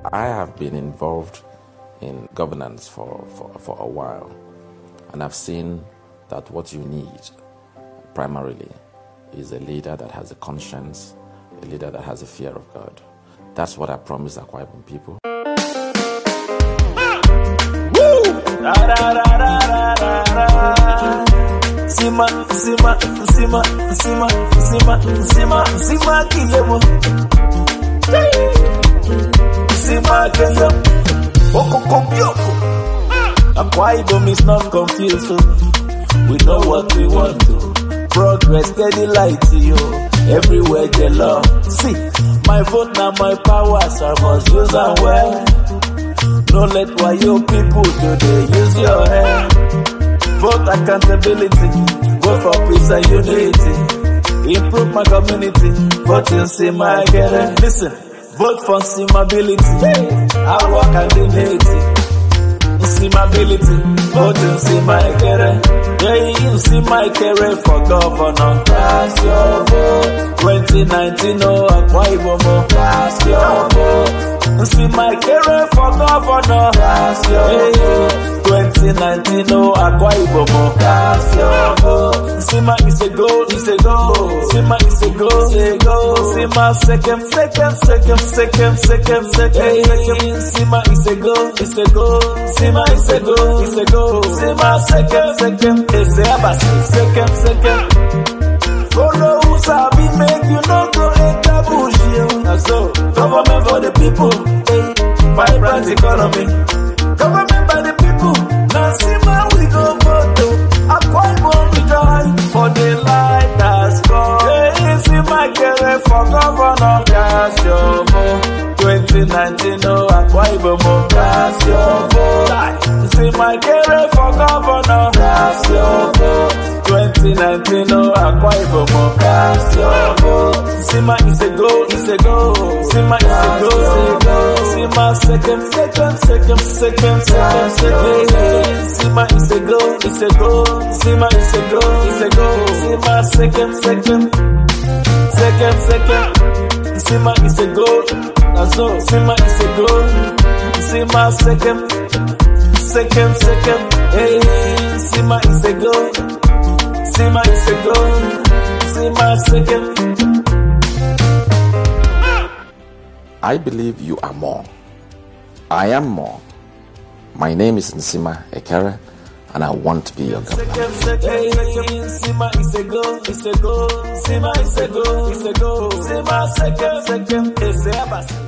I have been involved in governance for a while, and I've seen that what you need primarily is a leader that has a conscience, a leader that has a fear of God. That's what I promise Akwa Ibom people. Akwa Ibom is not confused. We know what we want to. Progress, steady light to you. Everywhere they love. See, my vote now my powers. I must use them well. Don't let why you people do they use your head. Vote accountability. Vote for peace and unity. Improve my community. Vote in Sima Ekere. Listen, vote for Simability. I work and dignity. Simability, vote in Sima Ekere. Yeah, you Sima Ekere for governor. Cast your vote. 2019, oh, Akwa Ibom. Cast your vote. Sima Ekere for governor. Cast your vote. 2019, oh, Akwa Ibom. Cast your vote. Sima is a go, is a go. Sima is a go, is a go. Sima second. Sima is a go, is a go. Sima is a go, is a go. Sima second. Is a second. Follow who sabi make you no go enter bush. So government for the people, vibrant economy. Government by the people. Now Sima we go vote. Akwa Ibom we die for the light that's gone. Hey, Sima Ekere for governor. Cast your vote. 2019, oh, Akwa Ibom. Cast your vote. Sima Ekere for governor. Cast your vote. 2019, oh, Akwa Ibom. Cast your vote. Sima is a go, is a go. Sima is a go, is a go. Sima second. Sima is a go, is a go. Sima is a go, is a go. Sima second. Sima is a go. So Sima is a go. Sima second. Hey, Sima is a go. Sima is a go. Sima second. I believe you are more. I am more. My name is Sima Ekere, and I want to be your governor. Sima is a go, is a go. Sima is a go, is a go. Sima second.